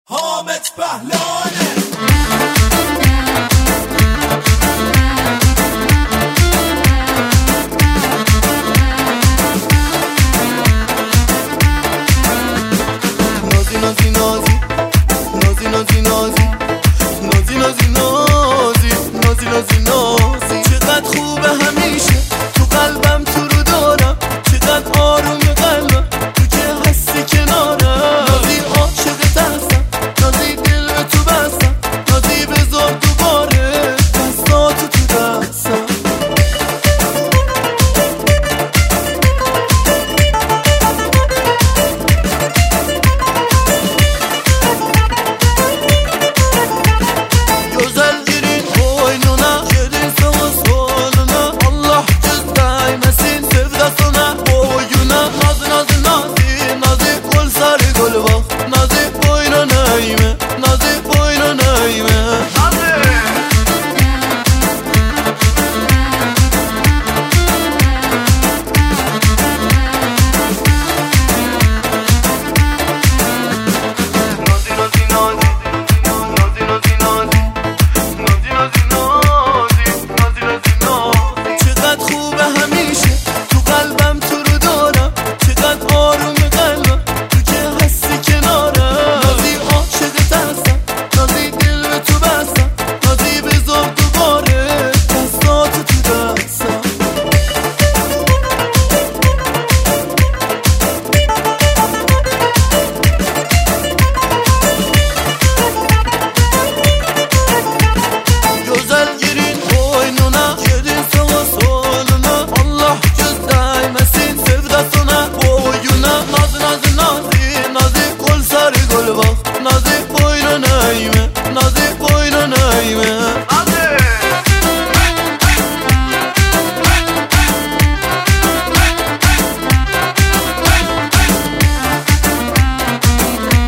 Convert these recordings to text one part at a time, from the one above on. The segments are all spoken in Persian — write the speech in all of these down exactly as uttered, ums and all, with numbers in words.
حامد پهلوانه. نازی نازی نازی نازی نازی نازی نازی نازی نازی نازی نازی نازی چقدر خوبه همیشه تو قلبم تو رو دارم، چقدر آروم قلبم تو که هستی کنارم. نازی عاشقت هستم، نازی دل به تو بستم، نازی بذار دوباره دستاتو تو دستم.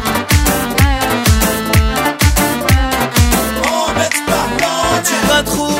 خوب